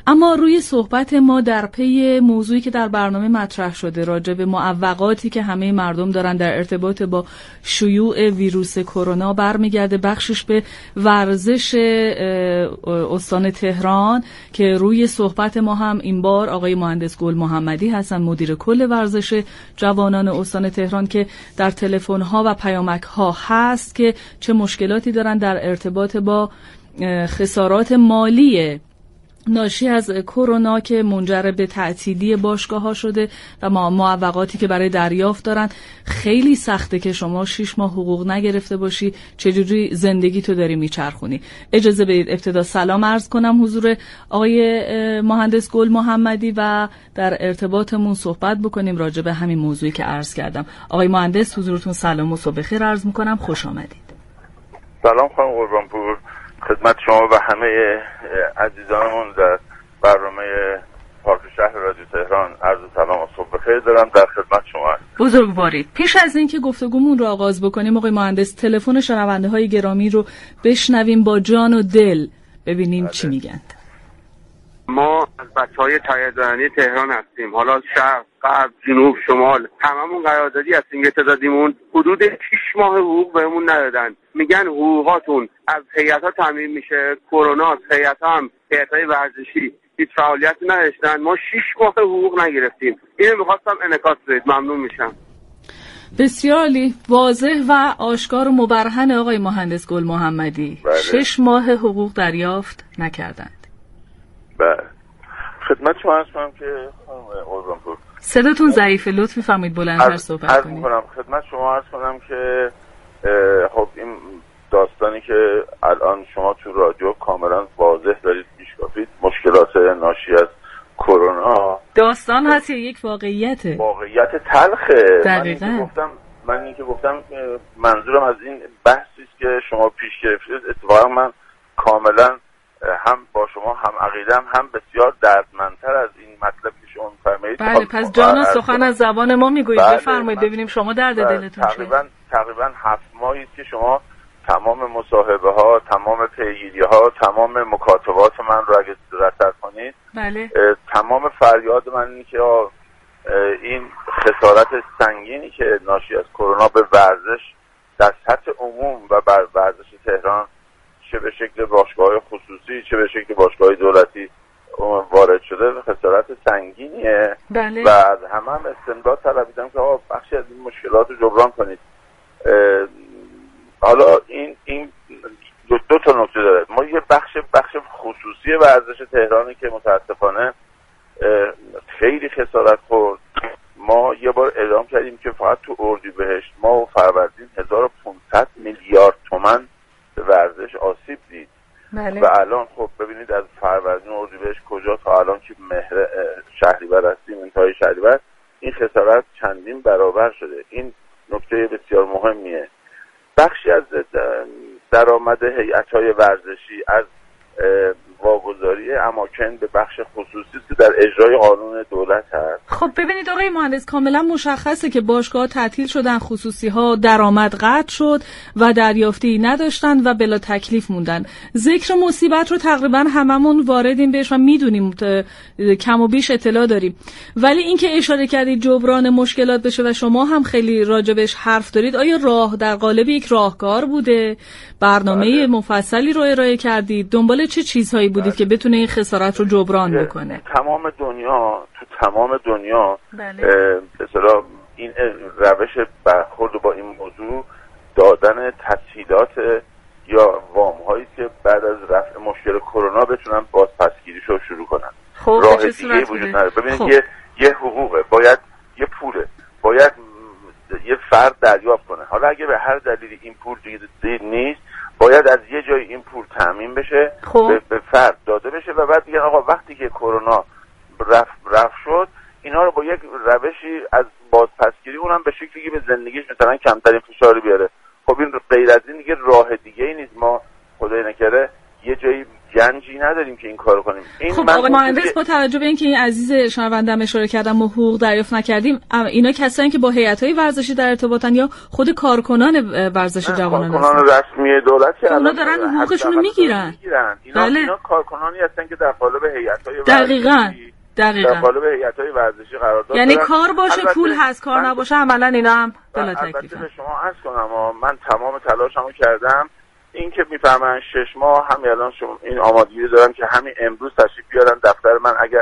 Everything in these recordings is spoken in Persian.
اما روی صحبت ما در پی موضوعی که در برنامه مطرح شده راجع به معوقاتی که همه مردم دارن در ارتباط با شیوع ویروس کرونا برمیگرده بخشش به ورزش استان تهران که روی صحبت ما هم این بار آقای مهندس گل محمدی هستن، مدیر کل ورزش جوانان استان تهران، که در تلفن‌ها و پیامک‌ها هست که چه مشکلاتی دارن در ارتباط با خسارات مالی ناشی از کرونا که منجر به تعطیلی باشگاه‌ها شده و معوقاتی که برای دریافت دارن. خیلی سخته که شما 6 ماه حقوق نگرفته باشی، چجوری زندگی تو داری میچرخونی. اجازه بدید ابتدا سلام عرض کنم حضور آقای مهندس گل محمدی و در ارتباطمون صحبت بکنیم راجع به همین موضوعی که عرض کردم. آقای مهندس حضورتون سلام و صبح بخیر عرض میکنم، خوش آمدید. سلام خانم قربانپور، خدمت شما و همه عزیزانمون در برنامه پارک شهر رادیو تهران عرض سلام و صبح بخیر دارم. در خدمت شما هستم. بزرگوارید. پیش از اینکه گفتگومون رو آغاز بکنیم آقای مهندس تلفن شنونده های گرامی رو بشنویم با جان و دل، ببینیم چی میگن. ما از بچهای تاییدانی تهران هستیم، حالا شرق، غرب، جنوب، شمال، هممون قراردادی هستیم که تعدادیمون حدود 6 ماه حقوق بهمون ندادن. میگن حقوقاتون از هیئت‌ها تامین میشه، کرونا هیئت‌ها هم هیئت‌های ورزشی هیچ فعالیتی نداشتن. ما 6 ماه حقوق نگرفتیم. اینو می‌خواستم انعکاس بدید، ممنون میشم. بسیار عالی، واضح و آشکار و مبرهن آقای مهندس گل محمدی. 6 ماه حقوق دریافت نکردند. بله، خدمت شما هستم که قربانپور صداتون ضعیفه، لطفی فرمایید بلندتر صحبت کنید. خدمت شما عرض کنم که خب این داستانی که الان شما تو رادیو کاملا واضح دارید میشکافید، مشکلات ناشی از کرونا داستان هست یا یک واقعیته؟ واقعیت تلخه. دقیقاً. من این که گفتم منظورم از این بحثی است که شما پیش گرفتید. اتفاقا من کاملا هم با شما هم عقیدم، هم بسیار دردمندتر از این مطلب که شما می‌فرمایید. بله، پس جان سخن از زبان ما میگویید. بله، بفرمایید ببینیم شما درد دلتون چیه. تقریبا 7 ماهی است که شما تمام مصاحبه ها، تمام پیگیری ها، تمام مکاتبات من رو اگه رصد کنید، بله، تمام فریاد من اینه که این خسارت سنگینی که ناشی از کرونا به ورزش در سطح عموم و بر ورزش تهران، چه به شکل باشگاه‌های خصوصی چه به شکل باشگاه‌های دولتی وارد شده، خسارت سنگینیه. بله. و از همه هم استمداد طلبیدم که بخشی از این مشکلات رو جبران کنید. حالا این دو تا نکته داره. ما یه بخش خصوصی ورزش تهرانی که متاسفانه خیلی خسارت خورد. ما یه بار اعلام کردیم که فقط تو اردیبهشت ما و فروردین 1500 میلیارد تومان به ورزش آسیب دید. بله. و الان خب ببینید از فروردین و اردیبهشت کجا تا الان که مهر شهریور هستیم، انتهای شهریور، این خسارت چندین برابر شده. این نکته بسیار مهمیه. بخشی از درآمد هیئت‌های ورزشی از واگذاری اماکن به بخش خصوصی است که در اجرای قانون دولت هست. خب ببینید آقای مهندس، کاملا مشخصه که باشگاه‌ها تعطیل شدن، خصوصی‌ها درآمد قطع شد و دریافتی نداشتن و بلا تکلیف موندن. ذکر مصیبت رو تقریبا هممون واردیم بهش و میدونیم، کم و بیش اطلاع داریم. ولی اینکه اشاره کردید جبران مشکلات بشه و شما هم خیلی راجبش حرف دارید، آیا راه در قالب یک راهکار بوده؟ برنامه مفصلی رو ارائه کردید؟ دنبال چه چیزهایی بودید که بتونه این خسارت رو جبران بکنه؟ تمام دنیا بله. مثلا این روش برخورد با این موضوع دادن تسهیلات یا وام‌هایی که بعد از رفع مشکل کرونا بتونن بازپسگیریش رو شروع کنن. خب راه دیگه وجود نداره. ببینید خب. یه حقوقه، باید یه پوله، باید یه فرد دریافت کنه. حالا اگه به هر دلیلی این پول دید نیست، باید از یه جای این پول تامین بشه، به فرد داده بشه و بعد دیگه آقا وقتی که کرونا رفع شد، اینا رو با یک روشی از بازپسگیری، اونم به شکلی که به زندگیش مثلا کمترین فشاری بیاره. خب این غیر از این دیگه راه دیگه ای نیست. ما خدای نکرده یه جایی گنجی نداریم که این کارو کنیم. خب آقای مهندس، با توجه به اینکه این عزیز شنونده‌ام اشاره کردم ما حقوق دریافت نکردیم، اینا کسایی که با هیئت‌های ورزشی در ارتباطن یا خود کارکنان ورزش جوانان هستن؟ کارکنان رسمی دولت که اونا دارن حقوقشون رو میگیرن. اینا کارکنانی هستن که در قالب هیئت‌های ورزشی در قالب هیئت‌های ورزشی قرار دارن. یعنی کار باشه پول هست، کار نباشه عملاً اینا هم بلا تکلیفن. البته به شما عرض کنم من تمام تلاشمو کردم این که میفهمن 6 ماه همین الان این آمادگی دارم که همین امروز تشریف بیارن دفتر من. اگر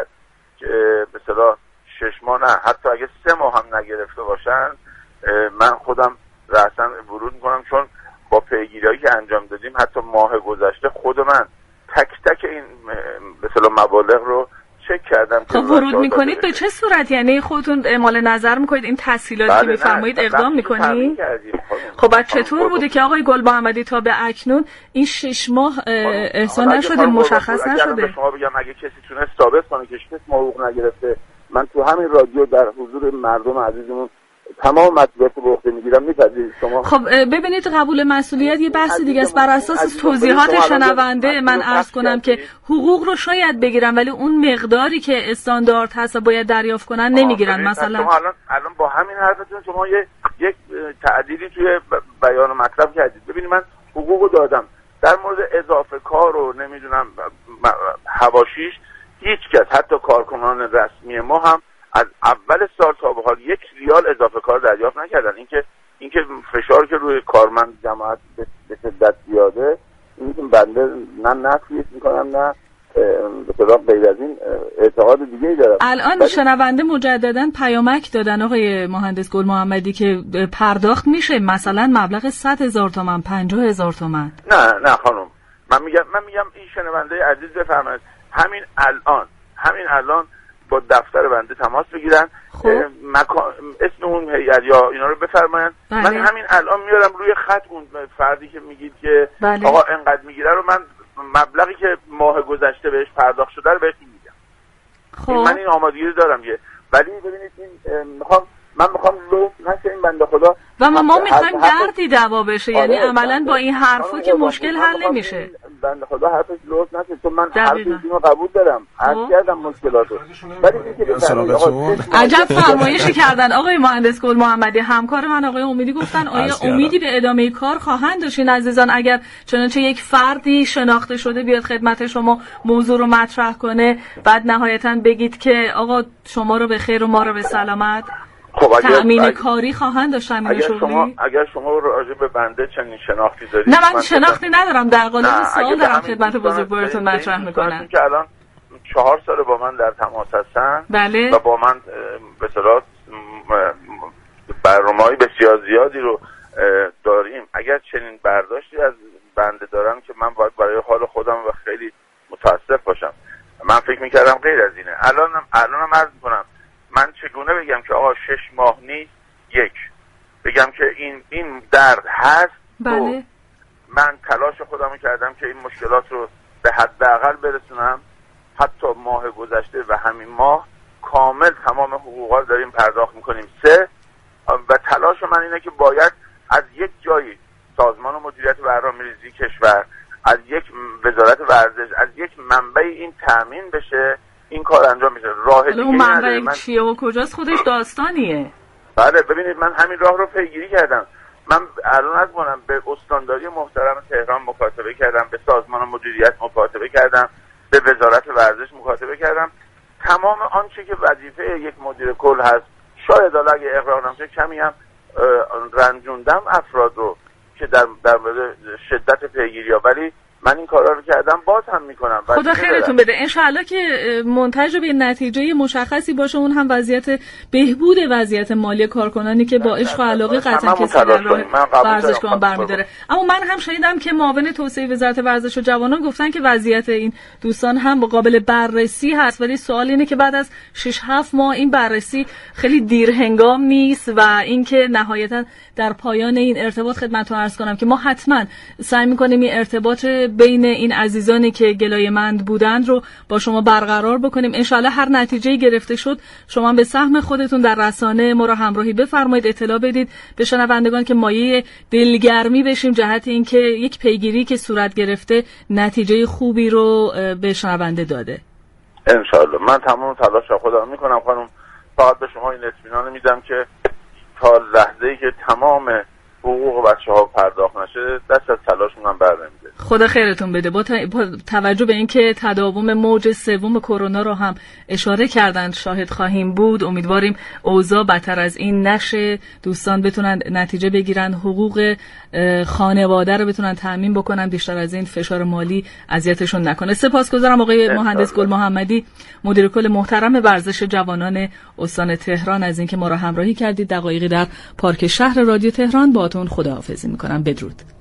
به اصطلاح 6 ماه نه، حتی اگه 3 ماه هم نگرفته باشن، من خودم رأساً ورود میکنم، چون با پیگیریایی که انجام دادیم حتی ماه گذشته خود من تک تک این به اصطلاح مبالغ رو چک کردم. خب ورود میکنید به چه صورت؟ یعنی خودتون اعمال نظر میکنید این تحصیلاتی که میفرمایید اقدام میکنید؟ خب بعد چطور بوده که آقای گل محمدی تا به اکنون این 6 ماه احسان نشده، مشخص نشده؟ شما بگم اگه کسی تونست ثابت کنه که 6 ماه حقوق نگرفته، من تو همین رادیو در حضور مردم عزیزمون تمام مسئولیت رو به عهده میگیرم. می‌پذیرید شما؟ خب ببینید، قبول مسئولیت یه بحث دیگه است. بر اساس توضیحات شنونده من عرض کنم که حقوق رو شاید بگیرن ولی اون مقداری که استاندارد هست و باید دریافت کنن نمیگیرن. مثلا شما الان با همین حرفتون شما یک تعدیلی توی بیان مطلب کردید. ببینید من حقوقو دادم در مورد اضافه کار و نمیدونم حواشیش، هیچ کس حتی کارکنان رسمی ما هم از اول سال تا به حال 1 ریال اضافه کار دریافت نکردن. اینکه فشار که روی کارمند جماعت به شدت زیاده، این بنده نه نفیش میکنم نه به طرف غیر از این اعتقاد دیگه ای دارم. الان شنونده مجددا پیامک دادن آقای مهندس گل محمدی که پرداخت میشه مثلا مبلغ 100,000 تومان 50,000 تومان. نه خانم، من میگم این شنونده عزیز بفرمایید همین الان با دفتر بنده تماس بگیرن، اسم اون هیئت یا اینا رو بفرمایید. من همین الان میارم روی خط اون فردی که میگید که آقا انقدر میگیره رو، من مبلغی که ماه گذشته بهش پرداخت شده رو بهش میگم. من این آمادگی رو دارم ولی ببینید من میخوام لو نشه این بنده خدا و ما میخوایم دردی دعوا بشه. یعنی عملا با این حرفا که مشکل حل نمیشه. بنده خدا حرفش لوس نشه، چون من حرف اینو قبول دارم، عرض کردم مشکلاتو. ولی عجب فرمایشی کردن آقای مهندس گل محمدی. همکار من آقای امیدی گفتن آیا امیدی به ادامه کار خواهند داشتین عزیزان اگر چنانچه یک فردی شناخته شده بیاد خدمت شما موضوع رو مطرح کنه، بعد نهایتاً بگید که آقا شما رو به خیر و ما رو به سلامت؟ خب تأمین کاری خواهند داشت تأمین شغلی؟ اگر شما راجع به بنده چنین شناختی دارید؟ نه من شناختی ندارم، در قالب سوال دارم خدمت بزرگوارتون مطرح میکنم که الان 4 سال با من در تماس هستن. بله. و با من به اصطلاح برنامه‌های بسیار زیادی رو داریم. اگر چنین برداشتی از بنده دارم که من باید برای حال خودم و خیلی متاسف باشم. من فکر میکردم غیر از اینه. الانم عرض میکنم من چگونه بگم که آقا 6 ماه نیست، بگم که این درد هست. بله. من تلاش خودم کردم که این مشکلات رو به حداقل برسونم. حتی ماه گذشته و همین ماه کامل تمام حقوقا رو داریم پرداخت میکنیم. 3 و تلاش من اینه که باید از یک جایی سازمان مدیریت برنامه‌ریزی کشور، از یک وزارت ورزش، از یک منبعی این تامین بشه، این کار انجام میشه. راه دیگه اون منبع چیه و کجاست خودش داستانیه. بله ببینید من همین راه رو پیگیری کردم. من الان از منم به استانداری محترم تهران مکاتبه کردم، به سازمان مدیریت مکاتبه کردم، به وزارت ورزش مکاتبه کردم. تمام آنچه که وظیفه یک مدیر کل هست، شاید اگه اقرار نشه کمی هم رنجوندم افراد رو که در مورد شدت پیگیری‌ها، ولی من این کارا رو کردم، باز هم میکنم. خدا خیرتون بده. انشالله که منتج به نتیجه مشخصی باشه، اون هم وضعیت بهبود وضعیت مالی کارکنانی که با عشق و علاقه قطعا کسی در راه ورزشگاه برمی‌داره. اما من هم شنیدم که معاون توسعه وزارت ورزش و جوانان گفتن که وضعیت این دوستان هم قابل بررسی هست، ولی سوال اینه که بعد از 6-7 ماه این بررسی خیلی دیر هنگام نیست و اینکه نهایتا در پایان این ارتباط خدمتتون عرض کنم که ما حتما سعی می‌کنیم این ارتباط بین این عزیزانی که گلایه‌مند بودند رو با شما برقرار بکنیم. انشالله هر نتیجه‌ای گرفته شد شما به سهم خودتون در رسانه ما را همراهی بفرمایید، اطلاع بدید به شنوندگان که مایه دلگرمی بشیم جهت اینکه یک پیگیری که صورت گرفته نتیجه خوبی رو به شنونده داده. انشالله من تمام تلاش خودم میکنم خانم. فقط به شما این اطمینان میدم که تا لحظه‌ای که تمام حقوق بچه‌ها پرداخت نشه دست از تلاشمون هم برنمیده. خدا خیرتون بده. با توجه به اینکه تداوم موج سوم کرونا رو هم اشاره کردن شاهد خواهیم بود، امیدواریم اوضاع بدتر از این نشه، دوستان بتونن نتیجه بگیرن، حقوق خانواده رو بتونن تامین بکنن، بیشتر از این فشار مالی اذیتشون نکنه. سپاسگزارم آقای مهندس گل محمدی، مدیر کل محترم ورزش جوانان استان تهران، از اینکه ما را همراهی کردید. دقایقی در پارک شهر رادیو تهران باهاتون خداحافظی میکنم. بدرود.